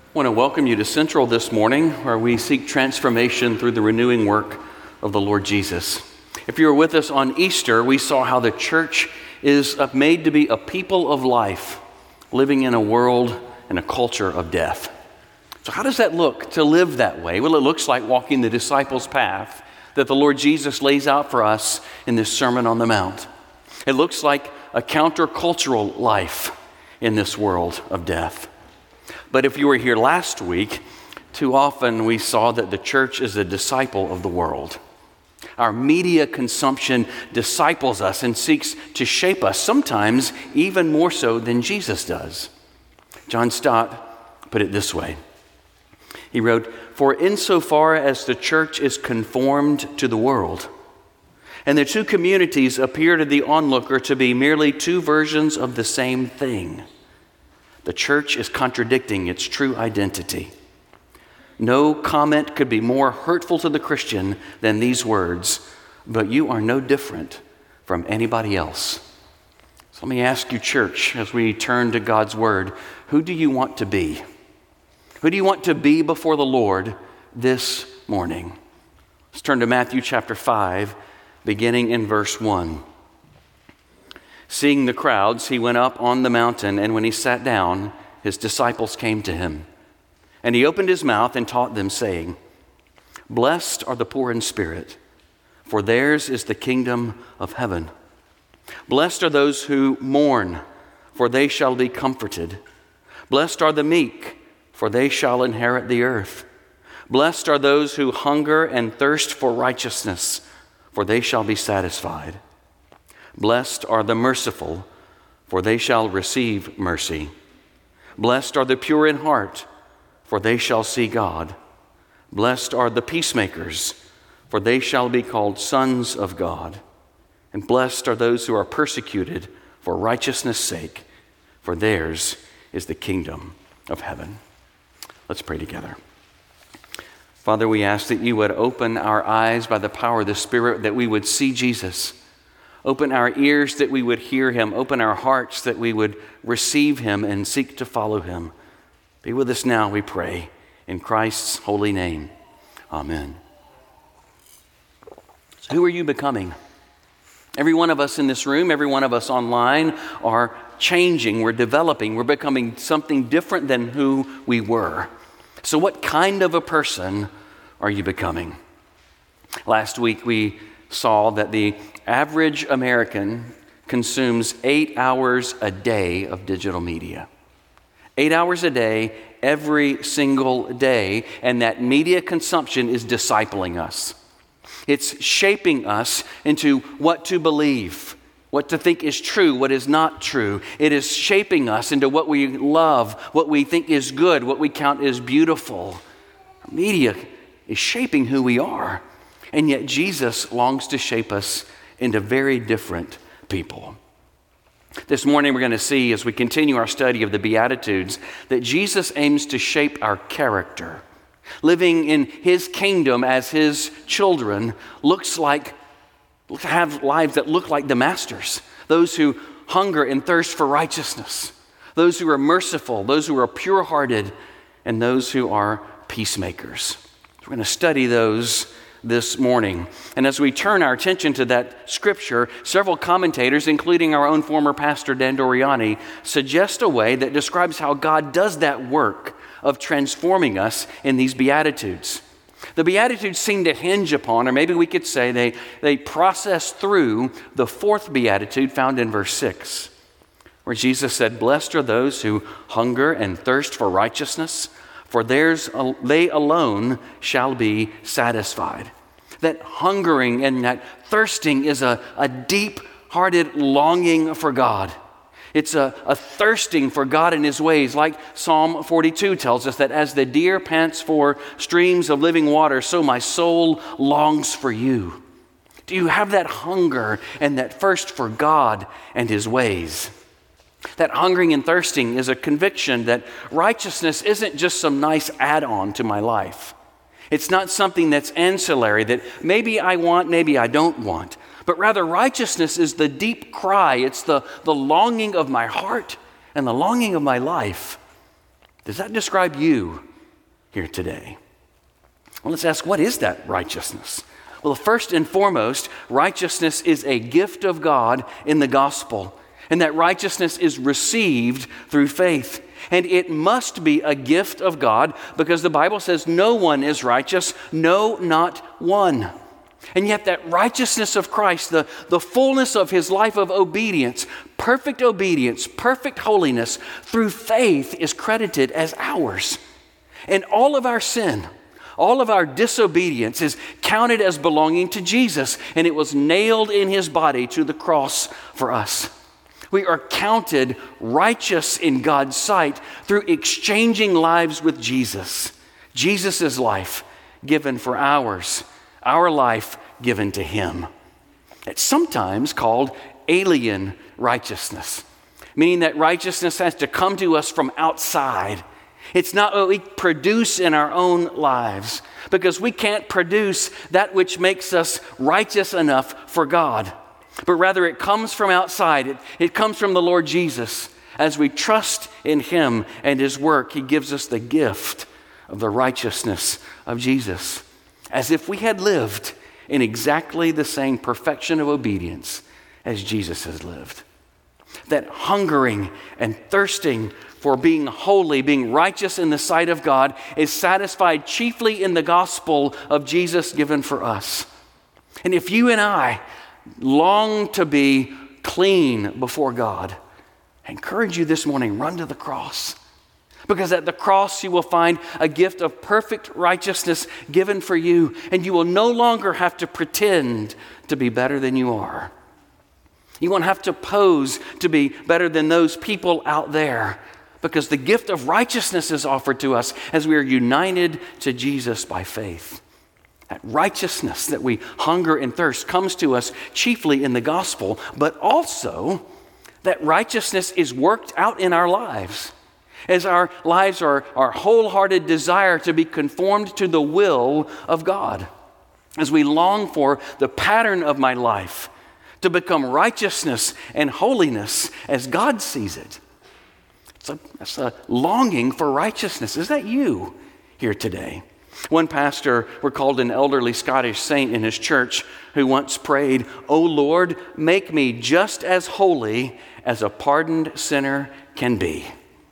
I want to welcome you to Central this morning, where we seek transformation through the renewing work of the Lord Jesus. If you were with us on Easter, we saw how the church is made to be a people of life, living in a world and a culture of death. So how does that look to live that way? Well, it looks like walking the disciples' path that the Lord Jesus lays out for us in this Sermon on the Mount. It looks like a countercultural life in this world of death. But if you were here last week, too often we saw that the church is a disciple of the world. Our media consumption disciples us and seeks to shape us, sometimes even more so than Jesus does. John Stott put it this way. He wrote, "For insofar as the church is conformed to the world, and the two communities appear to the onlooker to be merely two versions of the same thing, the church is contradicting its true identity. No comment could be more hurtful to the Christian than these words, but you are no different from anybody else." So let me ask you, church, as we turn to God's word, who do you want to be? Who do you want to be before the Lord this morning? Let's turn to Matthew chapter 5, beginning in verse 1. Seeing the crowds, he went up on the mountain, and when he sat down, his disciples came to him. And he opened his mouth and taught them, saying, "Blessed are the poor in spirit, for theirs is the kingdom of heaven. Blessed are those who mourn, for they shall be comforted. Blessed are the meek, for they shall inherit the earth. Blessed are those who hunger and thirst for righteousness, for they shall be satisfied. Blessed are the merciful, for they shall receive mercy. Blessed are the pure in heart, for they shall see God. Blessed are the peacemakers, for they shall be called sons of God. And blessed are those who are persecuted for righteousness' sake, for theirs is the kingdom of heaven." Let's pray together. Father, we ask that you would open our eyes by the power of the Spirit, that we would see Jesus. Open our ears that we would hear him. Open our hearts that we would receive him and seek to follow him. Be with us now, we pray, in Christ's holy name. Amen. So who are you becoming? Every one of us in this room, every one of us online are changing, we're developing, we're becoming something different than who we were. So what kind of a person are you becoming? Last week we saw that the average American consumes 8 hours a day of digital media. 8 hours a day, every single day, and that media consumption is discipling us. It's shaping us into what to believe, what to think is true, what is not true. It is shaping us into what we love, what we think is good, what we count as beautiful. Media is shaping who we are, and yet Jesus longs to shape us into very different people. This morning we're going to see, as we continue our study of the Beatitudes, that Jesus aims to shape our character. Living in his kingdom as his children have lives that look like the Master's. Those who hunger and thirst for righteousness. Those who are merciful. Those who are pure-hearted. And those who are peacemakers. So we're going to study those this morning. And as we turn our attention to that scripture, several commentators, including our own former pastor Dan Doriani, suggest a way that describes how God does that work of transforming us in these Beatitudes. The Beatitudes seem to hinge upon, or maybe we could say they process through the fourth Beatitude found in verse 6, where Jesus said, "Blessed are those who hunger and thirst for righteousness, for they alone shall be satisfied." That hungering and that thirsting is a deep-hearted longing for God. It's a thirsting for God and his ways, like Psalm 42 tells us, that as the deer pants for streams of living water, so my soul longs for you. Do you have that hunger and that thirst for God and his ways? That hungering and thirsting is a conviction that righteousness isn't just some nice add-on to my life. It's not something that's ancillary that maybe I want, maybe I don't want. But rather, righteousness is the deep cry. It's the longing of my heart and the longing of my life. Does that describe you here today? Well, let's ask, what is that righteousness? Well, first and foremost, righteousness is a gift of God in the gospel, and that righteousness is received through faith. And it must be a gift of God because the Bible says no one is righteous, no, not one. And yet that righteousness of Christ, the fullness of his life of obedience, perfect holiness, through faith is credited as ours. And all of our sin, all of our disobedience is counted as belonging to Jesus, and it was nailed in his body to the cross for us. We are counted righteous in God's sight through exchanging lives with Jesus. Jesus' life given for ours, our life given to him. It's sometimes called alien righteousness, meaning that righteousness has to come to us from outside. It's not what we produce in our own lives, because we can't produce that which makes us righteous enough for God. But rather it comes from outside. It comes from the Lord Jesus. As we trust in him and his work, he gives us the gift of the righteousness of Jesus, as if we had lived in exactly the same perfection of obedience as Jesus has lived. That hungering and thirsting for being holy, being righteous in the sight of God, is satisfied chiefly in the gospel of Jesus given for us. And if you and I long to be clean before God, I encourage you this morning, run to the cross. Because at the cross you will find a gift of perfect righteousness given for you, and you will no longer have to pretend to be better than you are. You won't have to pose to be better than those people out there, because the gift of righteousness is offered to us as we are united to Jesus by faith. That righteousness that we hunger and thirst comes to us chiefly in the gospel, but also that righteousness is worked out in our lives, as our lives are our wholehearted desire to be conformed to the will of God, as we long for the pattern of my life to become righteousness and holiness as God sees it. That's a longing for righteousness. Is that you here today? One pastor recalled an elderly Scottish saint in his church who once prayed, "O Lord, make me just as holy as a pardoned sinner can be."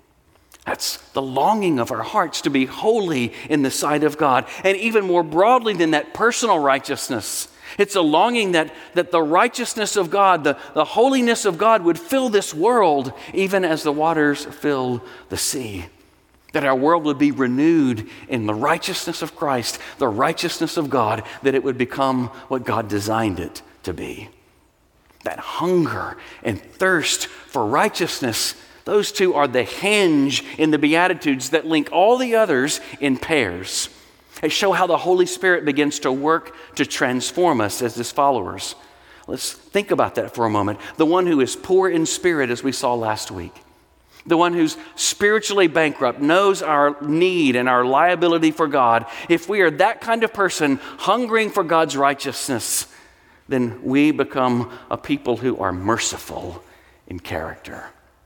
That's the longing of our hearts, to be holy in the sight of God. And even more broadly than that, personal righteousness. It's a longing that the righteousness of God, the holiness of God would fill this world, even as the waters fill the sea. That our world would be renewed in the righteousness of Christ, the righteousness of God, that it would become what God designed it to be. That hunger and thirst for righteousness, those two are the hinge in the Beatitudes that link all the others in pairs. They show how the Holy Spirit begins to work to transform us as his followers. Let's think about that for a moment. The one who is poor in spirit, as we saw last week. The one who's spiritually bankrupt, knows our need and our liability for God. If we are that kind of person hungering for God's righteousness, then we become a people who are merciful in character.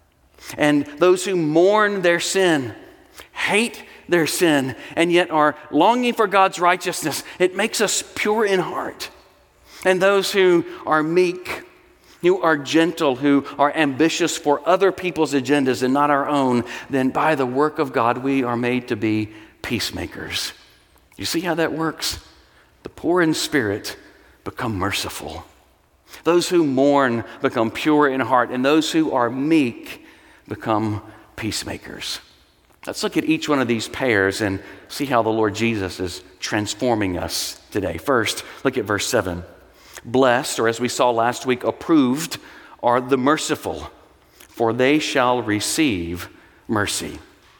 And those who mourn their sin, hate their sin, and yet are longing for God's righteousness, it makes us pure in heart. And those who are meek, who are gentle, who are ambitious for other people's agendas and not our own, then by the work of God, we are made to be peacemakers. You see how that works? The poor in spirit become merciful. Those who mourn become pure in heart, and those who are meek become peacemakers. Let's look at each one of these pairs and see how the Lord Jesus is transforming us today. First, look at verse 7. Blessed, or as we saw last week, approved, are the merciful, for they shall receive mercy.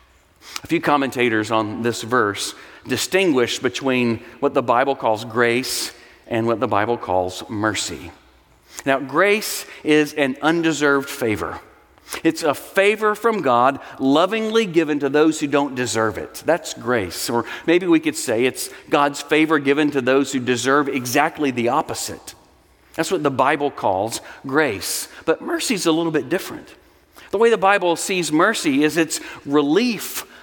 A few commentators on this verse distinguish between what the Bible calls grace and what the Bible calls mercy. Now, grace is an undeserved favor. It's a favor from God lovingly given to those who don't deserve it. That's grace. Or maybe we could say it's God's favor given to those who deserve exactly the opposite. That's what the Bible calls grace. But mercy is a little bit different. The way the Bible sees mercy is it's relief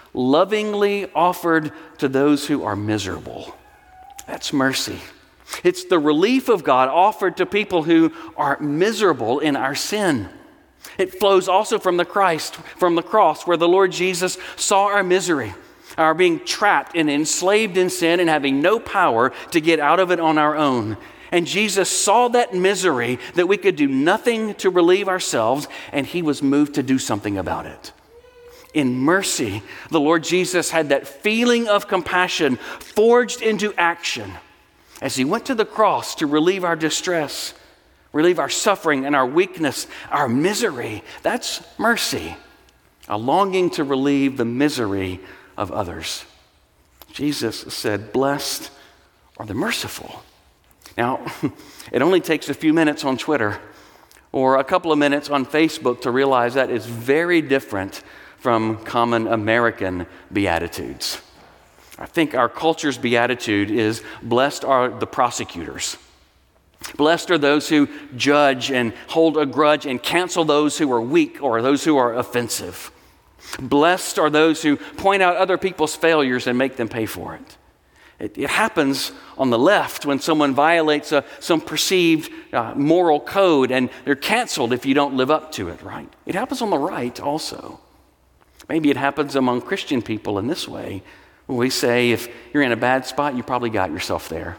lovingly offered to those who are miserable. That's mercy. It's the relief of God offered to people who are miserable in our sin. It flows also from the cross, where the Lord Jesus saw our misery, our being trapped and enslaved in sin and having no power to get out of it on our own. And Jesus saw that misery, that we could do nothing to relieve ourselves, and he was moved to do something about it. In mercy, the Lord Jesus had that feeling of compassion forged into action as he went to the cross to relieve our distress, relieve our suffering and our weakness, our misery. That's mercy, a longing to relieve the misery of others. Jesus said, "Blessed are the merciful." Now, it only takes a few minutes on Twitter or a couple of minutes on Facebook to realize that is very different from common American beatitudes. I think our culture's beatitude is, blessed are the prosecutors. Blessed are those who judge and hold a grudge and cancel those who are weak or those who are offensive. Blessed are those who point out other people's failures and make them pay for it. It happens on the left when someone violates some perceived moral code and they're canceled if you don't live up to it, right? It happens on the right also. Maybe it happens among Christian people in this way, when we say if you're in a bad spot, you probably got yourself there.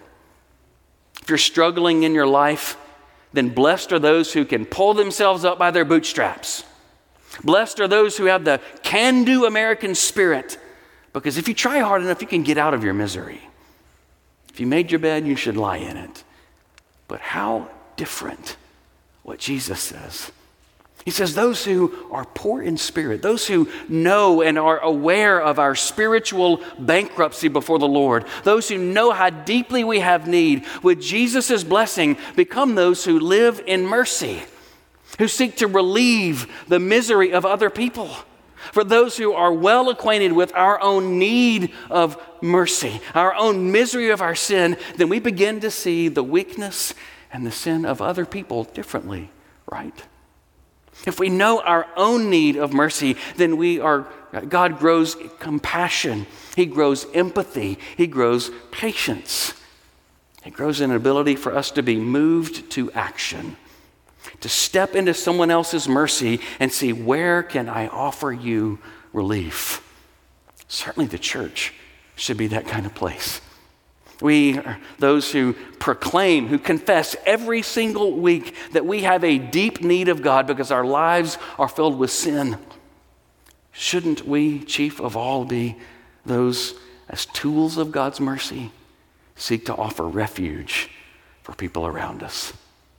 If you're struggling in your life, then blessed are those who can pull themselves up by their bootstraps. Blessed are those who have the can-do American spirit, because if you try hard enough, you can get out of your misery. If you made your bed, you should lie in it. But how different what Jesus says. He says those who are poor in spirit, those who know and are aware of our spiritual bankruptcy before the Lord, those who know how deeply we have need, with Jesus' blessing, become those who live in mercy, who seek to relieve the misery of other people. For those who are well acquainted with our own need of mercy, our own misery of our sin, then we begin to see the weakness and the sin of other people differently, right? If we know our own need of mercy, then God grows compassion. He grows empathy. He grows patience. He grows an ability for us to be moved to action, to step into someone else's mercy and see, where can I offer you relief? Certainly the church should be that kind of place. We are those who proclaim, who confess every single week that we have a deep need of God because our lives are filled with sin. Shouldn't we, chief of all, be those, as tools of God's mercy, seek to offer refuge for people around us?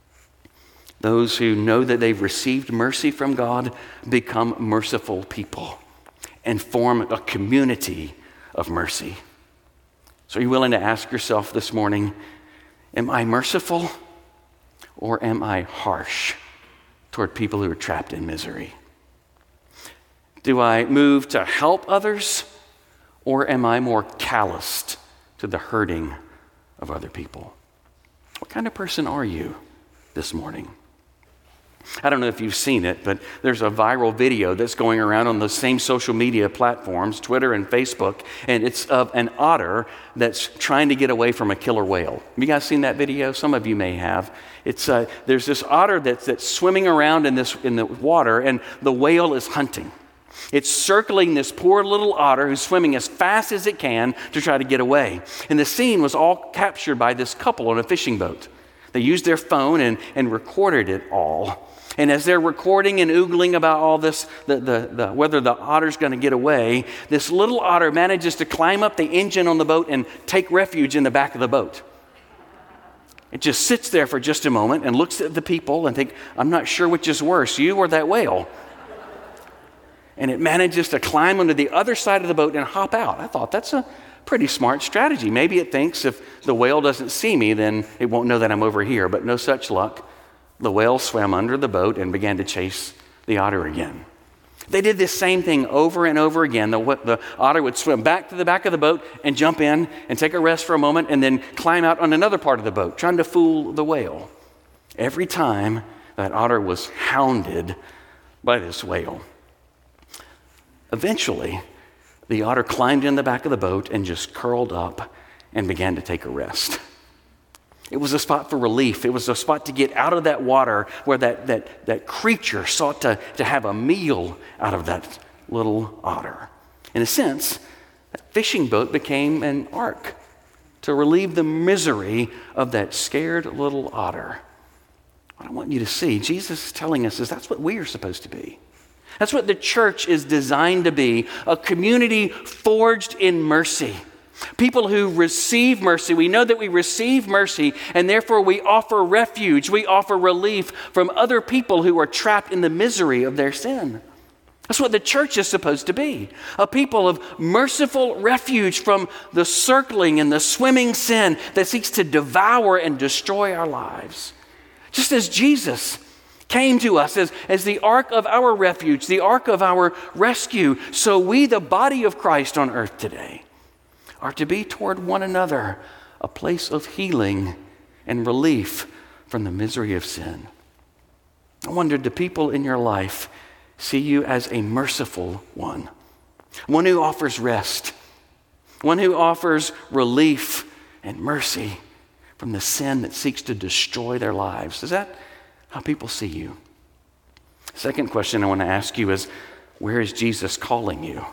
Those who know that they've received mercy from God become merciful people and form a community of mercy. So are you willing to ask yourself this morning, am I merciful or am I harsh toward people who are trapped in misery? Do I move to help others or am I more calloused to the hurting of other people? What kind of person are you this morning? I don't know if you've seen it, but there's a viral video that's going around on the same social media platforms, Twitter and Facebook, and it's of an otter that's trying to get away from a killer whale. Have you guys seen that video? Some of you may have. It's there's this otter that's swimming around in the water, and the whale is hunting. It's circling this poor little otter who's swimming as fast as it can to try to get away. And the scene was all captured by this couple on a fishing boat. They used their phone and recorded it all. And as they're recording and oogling about all this, whether the otter's going to get away, this little otter manages to climb up the engine on the boat and take refuge in the back of the boat. It just sits there for just a moment and looks at the people and thinks, I'm not sure which is worse, you or that whale. And it manages to climb onto the other side of the boat and hop out. I thought, that's a pretty smart strategy. Maybe it thinks if the whale doesn't see me, then it won't know that I'm over here, but no such luck. The whale swam under the boat and began to chase the otter again. They did this same thing over and over again. The otter would swim back to the back of the boat and jump in and take a rest for a moment and then climb out on another part of the boat, trying to fool the whale. Every time that otter was hounded by this whale. Eventually, the otter climbed in the back of the boat and just curled up and began to take a rest. It was a spot for relief. It was a spot to get out of that water where that creature sought to have a meal out of that little otter. In a sense, that fishing boat became an ark to relieve the misery of that scared little otter. What I want you to see, Jesus is telling us, is that's what we are supposed to be. That's what the church is designed to be, a community forged in mercy. People who receive mercy. We know that we receive mercy, and therefore we offer refuge. We offer relief from other people who are trapped in the misery of their sin. That's what the church is supposed to be, a people of merciful refuge from the circling and the swimming sin that seeks to devour and destroy our lives. Just as Jesus came to us as the ark of our refuge, the ark of our rescue, so we, the body of Christ on earth today, are to be toward one another a place of healing and relief from the misery of sin. I wonder, do people in your life see you as a merciful one who offers rest, one who offers relief and mercy from the sin that seeks to destroy their lives? Is that how people see you? Second question I want to ask you is, where is Jesus calling you?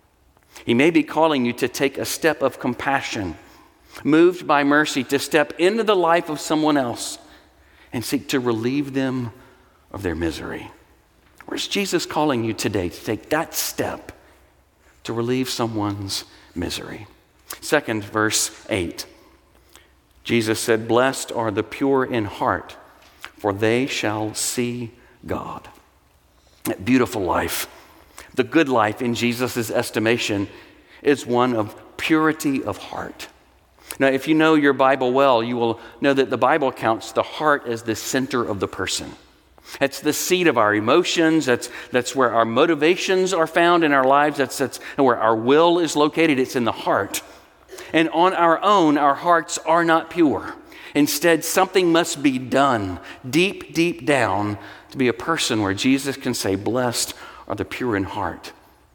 He may be calling you to take a step of compassion, moved by mercy, to step into the life of someone else and seek to relieve them of their misery. Where's Jesus calling you today to take that step to relieve someone's misery? Second, verse 8. Jesus said, "Blessed are the pure in heart, for they shall see God." That beautiful life, the good life in Jesus' estimation, is one of purity of heart. Now, if you know your Bible well, you will know that the Bible counts the heart as the center of the person. It's the seat of our emotions. That's where our motivations are found in our lives. That's where our will is located. It's in the heart. And on our own, our hearts are not pure. Instead, something must be done deep, deep down to be a person where Jesus can say, "Blessed are the pure in heart."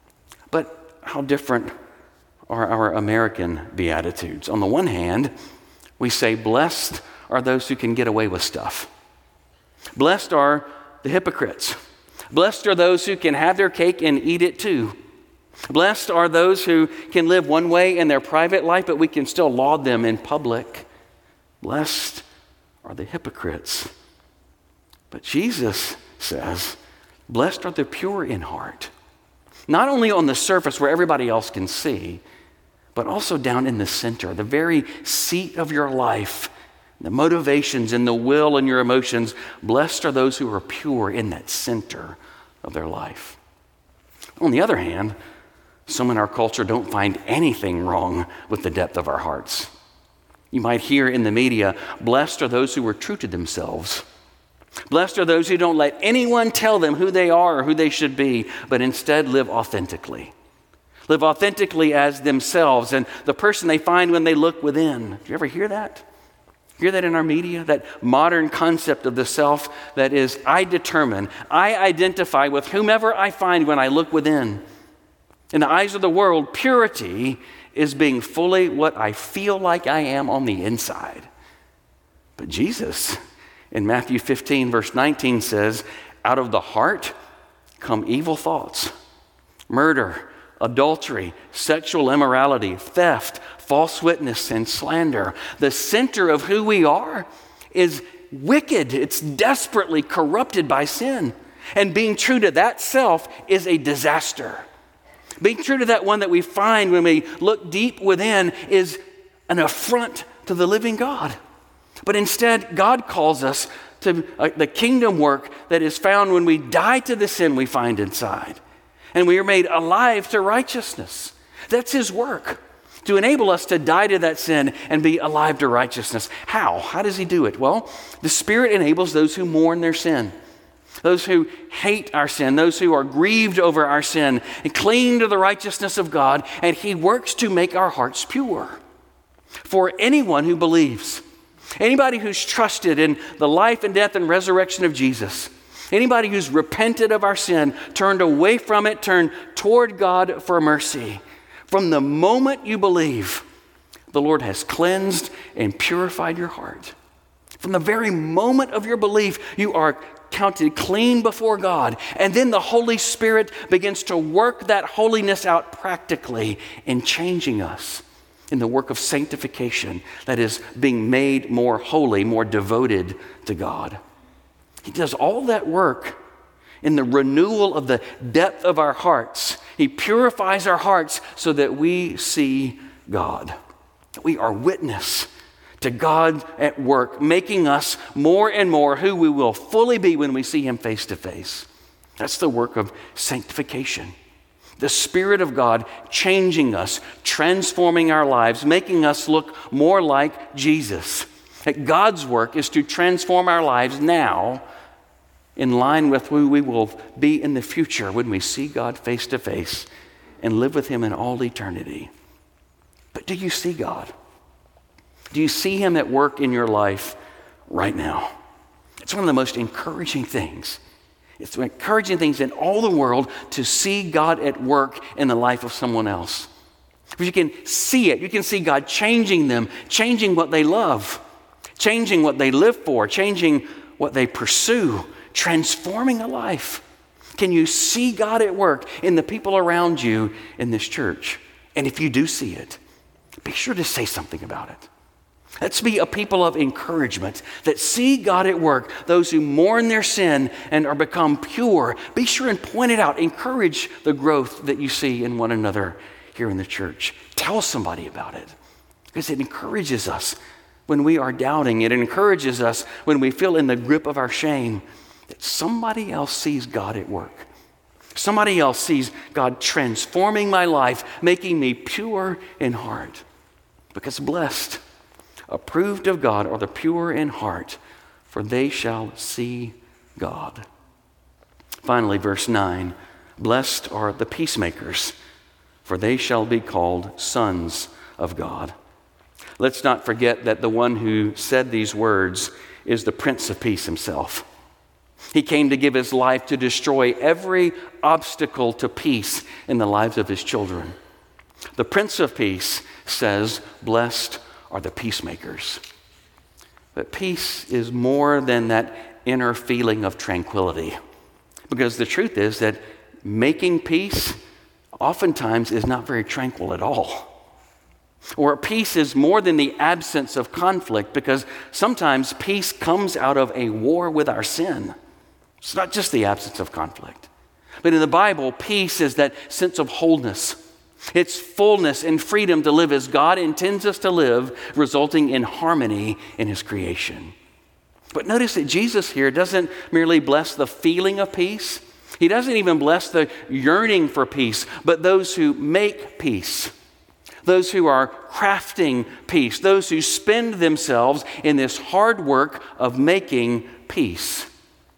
But how different are our American Beatitudes? On the one hand, we say, "Blessed are those who can get away with stuff. Blessed are the hypocrites. Blessed are those who can have their cake and eat it too. Blessed are those who can live one way in their private life, but we can still laud them in public. Blessed are the hypocrites." But Jesus says, "Blessed are the pure in heart." Not only on the surface where everybody else can see, but also down in the center, the very seat of your life, the motivations and the will and your emotions. Blessed are those who are pure in that center of their life. On the other hand, some in our culture don't find anything wrong with the depth of our hearts. You might hear in the media, "Blessed are those who are true to themselves. Blessed are those who don't let anyone tell them who they are or who they should be, but instead live authentically. Live authentically as themselves and the person they find when they look within." Do you ever hear that? Hear that in our media? That modern concept of the self that is, I determine, I identify with whomever I find when I look within. In the eyes of the world, purity is being fully what I feel like I am on the inside. But Jesus, in Matthew 15, verse 19 says, "Out of the heart come evil thoughts, murder, adultery, sexual immorality, theft, false witness, and slander." The center of who we are is wicked. It's desperately corrupted by sin. And being true to that self is a disaster. Being true to that one that we find when we look deep within is an affront to the living God. But instead, God calls us to the kingdom work that is found when we die to the sin we find inside. And we are made alive to righteousness. That's his work, to enable us to die to that sin and be alive to righteousness. How? How does he do it? Well, the Spirit enables those who mourn their sin, those who hate our sin, those who are grieved over our sin and cling to the righteousness of God, and he works to make our hearts pure. For anyone who believes, anybody who's trusted in the life and death and resurrection of Jesus, anybody who's repented of our sin, turned away from it, turned toward God for mercy, From the moment you believe, the Lord has cleansed and purified your heart. From the very moment of your belief, you are counted clean before God. And then the Holy Spirit begins to work that holiness out practically in changing us in the work of sanctification, that is, being made more holy, more devoted to God. He does all that work in the renewal of the depth of our hearts. He purifies our hearts so that we see God. We are witness to God at work, making us more and more who we will fully be when we see Him face to face. That's the work of sanctification. The Spirit of God changing us, transforming our lives, making us look more like Jesus. That God's work is to transform our lives now in line with who we will be in the future when we see God face to face and live with Him in all eternity. But do you see God? Do you see Him at work in your life right now? It's one of the most encouraging things. It's encouraging things in all the world to see God at work in the life of someone else. Because you can see it. You can see God changing them, changing what they love, changing what they live for, changing what they pursue, transforming a life. Can you see God at work in the people around you in this church? And if you do see it, be sure to say something about it. Let's be a people of encouragement that see God at work, those who mourn their sin and are become pure. Be sure and point it out. Encourage the growth that you see in one another here in the church. Tell somebody about it because it encourages us when we are doubting. It encourages us when we feel in the grip of our shame that somebody else sees God at work. Somebody else sees God transforming my life, making me pure in heart. Because blessed, approved of God are the pure in heart, for they shall see God. Finally, verse 9, blessed are the peacemakers, for they shall be called sons of God. Let's not forget that the one who said these words is the Prince of Peace himself. He came to give his life to destroy every obstacle to peace in the lives of his children. The Prince of Peace says, blessed are the peacemakers. But peace is more than that inner feeling of tranquility. Because the truth is that making peace oftentimes is not very tranquil at all. Or peace is more than the absence of conflict, because sometimes peace comes out of a war with our sin. It's not just the absence of conflict. But in the Bible, peace is that sense of wholeness. It's fullness and freedom to live as God intends us to live, resulting in harmony in His creation. But notice that Jesus here doesn't merely bless the feeling of peace. He doesn't even bless the yearning for peace, but those who make peace. Those who are crafting peace. Those who spend themselves in this hard work of making peace.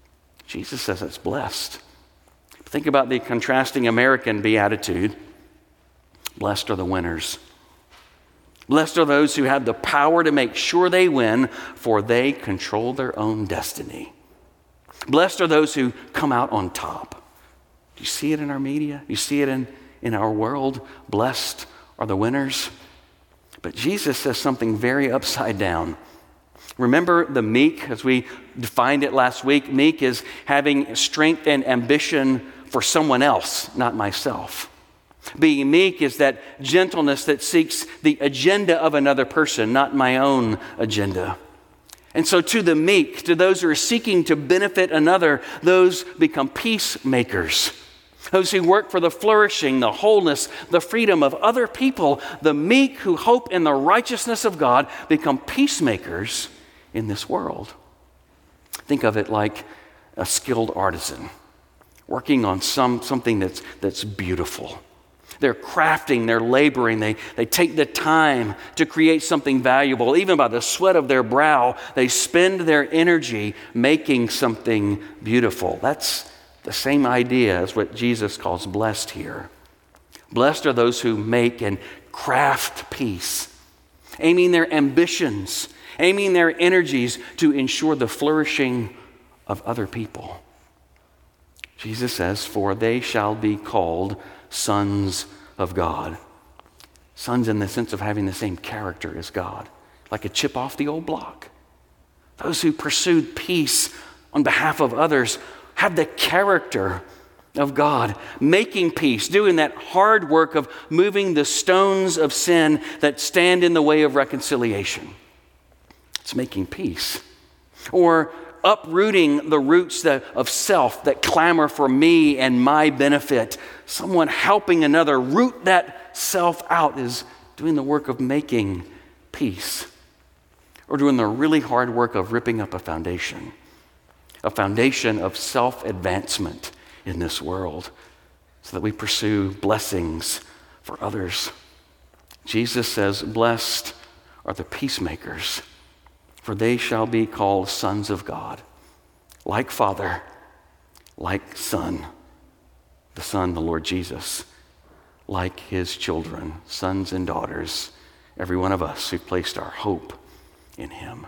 Jesus says it's blessed. Think about the contrasting American beatitude. Blessed are the winners. Blessed are those who have the power to make sure they win, for they control their own destiny. Blessed are those who come out on top. Do you see it in our media? Do you see it in our world? Blessed are the winners. But Jesus says something very upside down. Remember the meek, as we defined it last week? Meek is having strength and ambition for someone else, not myself. Being meek is that gentleness that seeks the agenda of another person, not my own agenda. And so to the meek, to those who are seeking to benefit another, those become peacemakers. Those who work for the flourishing, the wholeness, the freedom of other people, the meek who hope in the righteousness of God, become peacemakers in this world. Think of it like a skilled artisan working on something that's beautiful. They're crafting, they're laboring, they take the time to create something valuable. Even by the sweat of their brow, they spend their energy making something beautiful. That's the same idea as what Jesus calls blessed here. Blessed are those who make and craft peace, aiming their ambitions, aiming their energies to ensure the flourishing of other people. Jesus says, for they shall be called sons of God. Sons in the sense of having the same character as God, like a chip off the old block. Those who pursued peace on behalf of others have the character of God, making peace, doing that hard work of moving the stones of sin that stand in the way of reconciliation. It's making peace. Or uprooting the roots of self that clamor for me and my benefit. Someone helping another root that self out is doing the work of making peace. Or doing the really hard work of ripping up a foundation of self-advancement in this world so that we pursue blessings for others. Jesus says, "Blessed are the peacemakers, for they shall be called sons of God." Like Father, like Son, the Son, the Lord Jesus, like his children, sons and daughters, every one of us who placed our hope in him.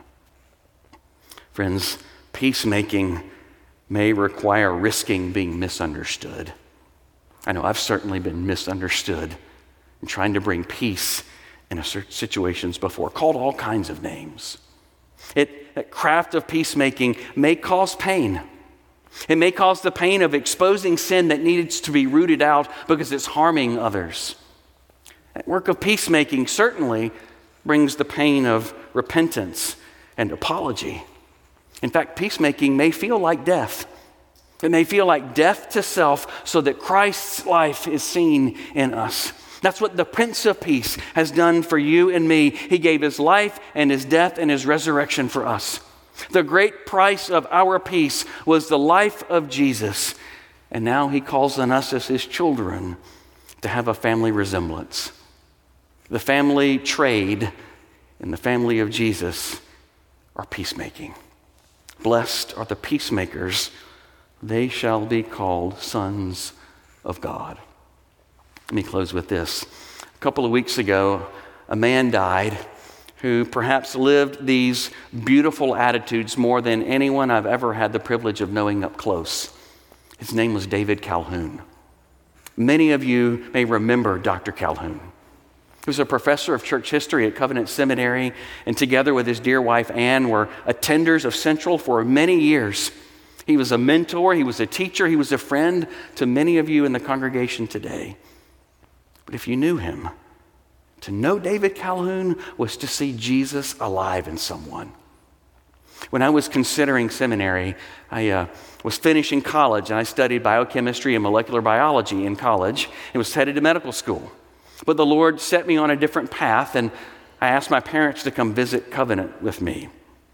Friends, peacemaking may require risking being misunderstood. I know I've certainly been misunderstood in trying to bring peace in situations before, called all kinds of names. That craft of peacemaking may cause pain. It may cause the pain of exposing sin that needs to be rooted out because it's harming others. That work of peacemaking certainly brings the pain of repentance and apology. In fact, peacemaking may feel like death. It may feel like death to self so that Christ's life is seen in us. That's what the Prince of Peace has done for you and me. He gave his life and his death and his resurrection for us. The great price of our peace was the life of Jesus. And now he calls on us as his children to have a family resemblance. The family trade in the family of Jesus are peacemaking. Blessed are the peacemakers. They shall be called sons of God. Let me close with this. A couple of weeks ago, a man died who perhaps lived these beautiful attitudes more than anyone I've ever had the privilege of knowing up close. His name was David Calhoun. Many of you may remember Dr. Calhoun. He was a professor of church history at Covenant Seminary, and together with his dear wife Ann were attenders of Central for many years. He was a mentor, he was a teacher, he was a friend to many of you in the congregation today. But if you knew him, to know David Calhoun was to see Jesus alive in someone. When I was considering seminary, I was finishing college, and I studied biochemistry and molecular biology in college and was headed to medical school. But the Lord set me on a different path, and I asked my parents to come visit Covenant with me.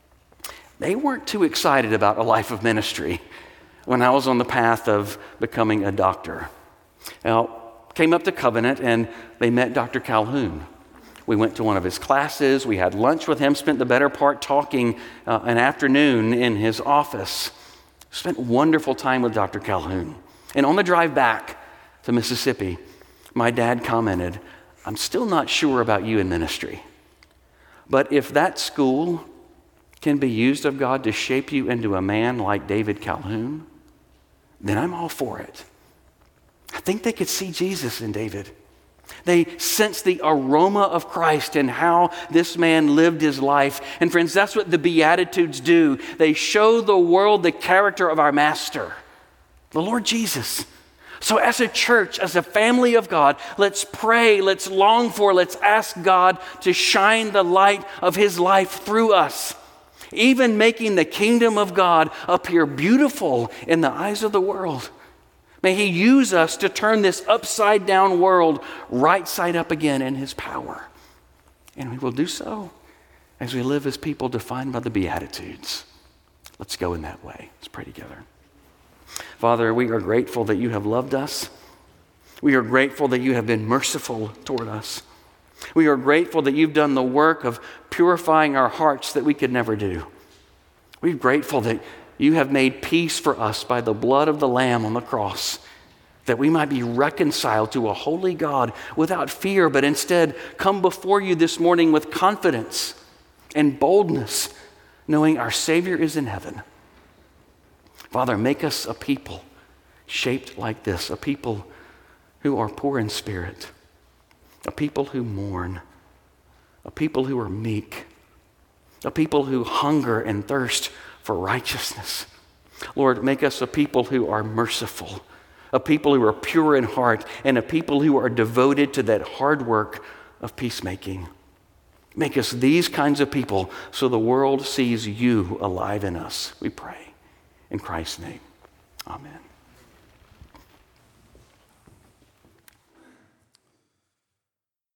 They weren't too excited about a life of ministry when I was on the path of becoming a doctor. Now, came up to Covenant, and they met Dr. Calhoun. We went to one of his classes. We had lunch with him, spent the better part talking an afternoon in his office. Spent wonderful time with Dr. Calhoun. And on the drive back to Mississippi, my dad commented, "I'm still not sure about you in ministry, but if that school can be used of God to shape you into a man like David Calhoun, then I'm all for it." I think they could see Jesus in David. They sensed the aroma of Christ and how this man lived his life. And friends, that's what the Beatitudes do. They show the world the character of our Master, the Lord Jesus. So as a church, as a family of God, let's pray, let's long for, let's ask God to shine the light of his life through us, even making the kingdom of God appear beautiful in the eyes of the world. May he use us to turn this upside down world right side up again in his power. And we will do so as we live as people defined by the Beatitudes. Let's go in that way. Let's pray together. Father, we are grateful that you have loved us. We are grateful that you have been merciful toward us. We are grateful that you've done the work of purifying our hearts that we could never do. We're grateful that you have made peace for us by the blood of the Lamb on the cross, that we might be reconciled to a holy God without fear, but instead come before you this morning with confidence and boldness, knowing our Savior is in heaven. Father, make us a people shaped like this, a people who are poor in spirit, a people who mourn, a people who are meek, a people who hunger and thirst for righteousness. Lord, make us a people who are merciful, a people who are pure in heart, and a people who are devoted to that hard work of peacemaking. Make us these kinds of people so the world sees you alive in us, we pray. In Christ's name, amen.